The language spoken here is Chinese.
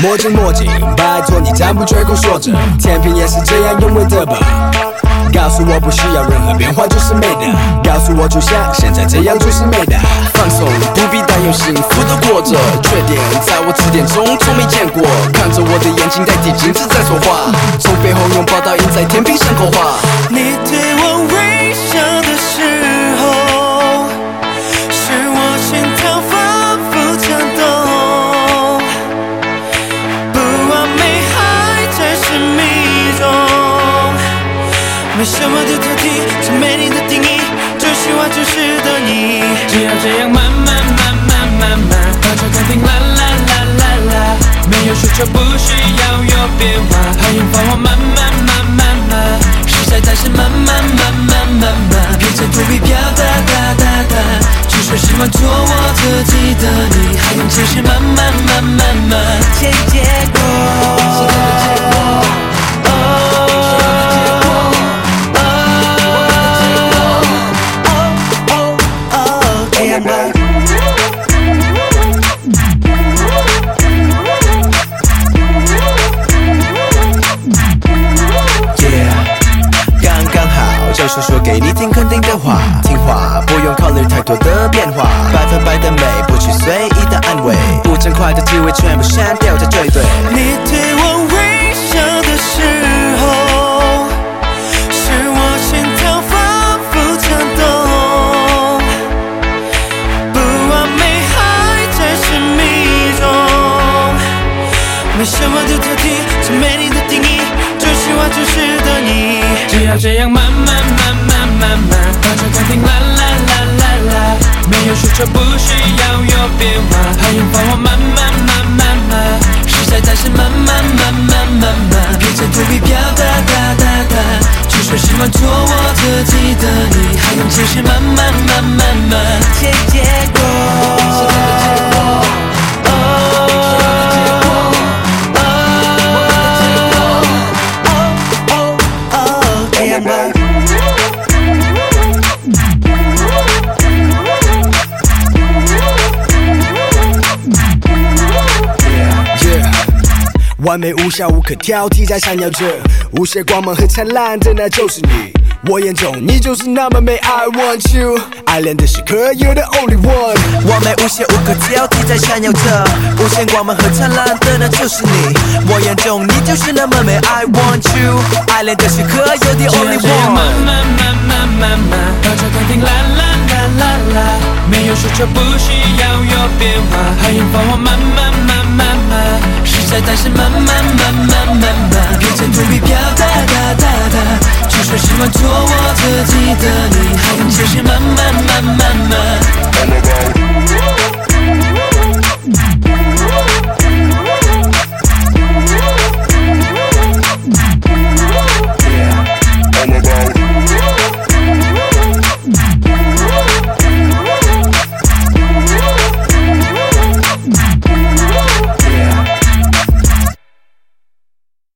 墨镜墨镜，拜托你赞不绝口说着，天平也是这样用味的吧？告诉我不需要任何变化就是美的，告诉我就像现在这样就是美的。放松，不必担忧，幸福的过着。缺点在我字典中从没见过，看着我的眼睛代替镜子在说话，从背后拥抱到印在天平上口画。 你对我微笑的时候，是我心跳反复跳动，不完美还在神秘中，没什么的特体，是美丽的定义，就是我就是的你。只要这样慢慢慢慢慢慢，把这天平啦啦啦啦啦，没有需求，不需要有变化，还引发我慢慢慢慢慢，实在是慢慢慢慢慢慢，别再躲避飘哒哒哒哒，只说喜欢做我自己的你，还用解释慢慢慢慢慢，结果。 说说给你听肯定的话，听话不用考虑太多的变化，百分百的美，不去随意的安慰，不正快的机会全部删掉再追对。 你对我微笑的时候，是我心跳反复跳动，不完美还在神秘中，没什么的特体，是美丽的定义，就是我就是的你。只要这样慢慢慢慢慢慢，把这天平啦啦啦啦啦，没有需求，不需要有变化，还引发我慢慢慢慢慢，实在是慢慢慢慢慢慢，别再躲避飘哒哒哒哒，只说喜欢做我自己的你，还用解释慢慢慢慢慢，结果。 完美无瑕无可挑剔，在闪耀着无限光芒和灿烂的那就是你。我眼中你就是那么美 I want you， 爱恋的时刻 You're the only one。 完美无瑕无可挑剔，在闪耀着无限光芒和灿烂的那就是你。我眼中你就是那么美 I want you， 爱恋的时刻 You're the only one。 慢慢慢慢慢慢，把这天平啦啦啦啦啦，没有需求，不需要有变化，还引发我慢慢慢慢慢，实在是慢慢慢慢慢慢，别再躲避飘哒哒哒哒，只说喜欢做我自己的你，还用解释慢慢慢慢慢。